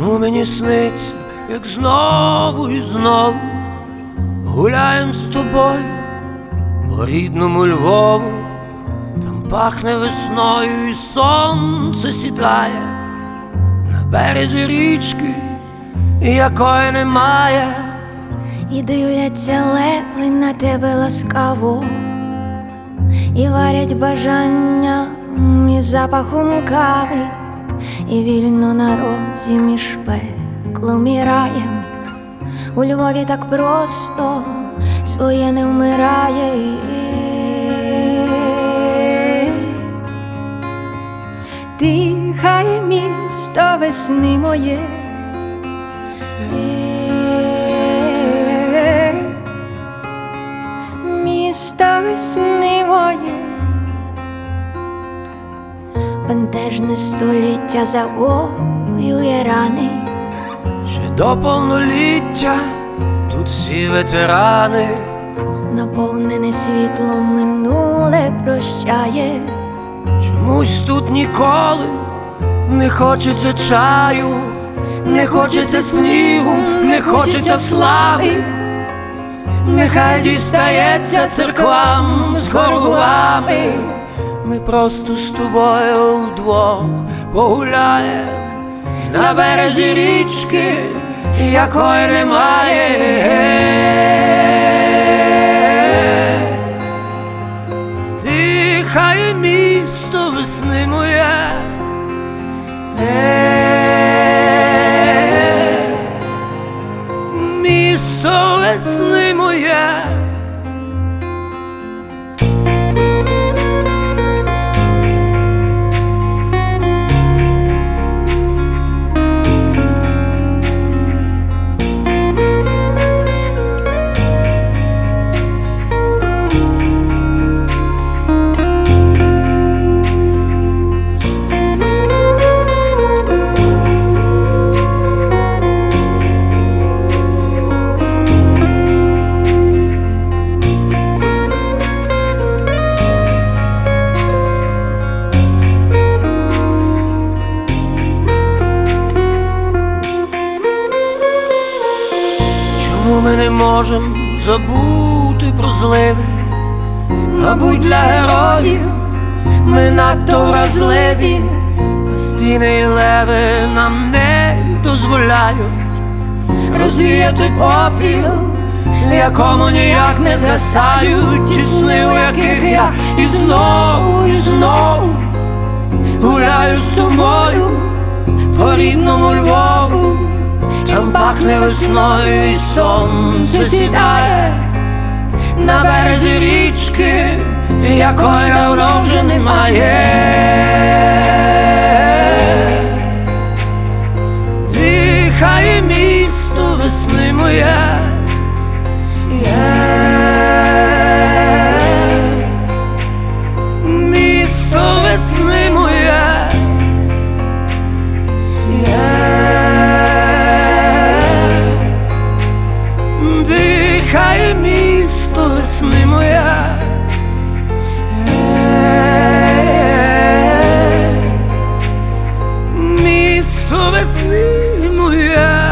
Чому мені сниться, як знову і знову гуляєм з тобою по рідному Львову? Там пахне весною і сонце сідає на березі річки, якої немає. І дивляться леви на тебе ласкаво, і варять бажання із запахом кави, і вільно на розі між пеклом і раєм. У Львові так просто своє не вмирає. Дихає місто весни моє, місто весни моє. Бентежне століття завоює рани. Ще до повноліття тут всі ветерани. Наповнене світлом минуле прощає. Чомусь тут ніколи не хочеться чаю, не хочеться снігу, не хочеться слави. Нехай дістається церквам з хорувами. Ми просто з тобою вдвох погуляєм на березі річки, якої немає. Дихає місто весни моє, місто весни моє. Чому ми не можем забути про зливи? Мабуть, для героїв ми надто вразливі, а стіни і леви нам не дозволяють розвіяти попіл, в якому ніяк не згасають ті сни, у яких я і знову гуляю з тобою по рідному Львову. Там пахне весною і сонце сідає на березі річки, якої давно вже немає. Дихає місто весни моє, місто весни моє. Дихає місто весни моя, місто весни моя.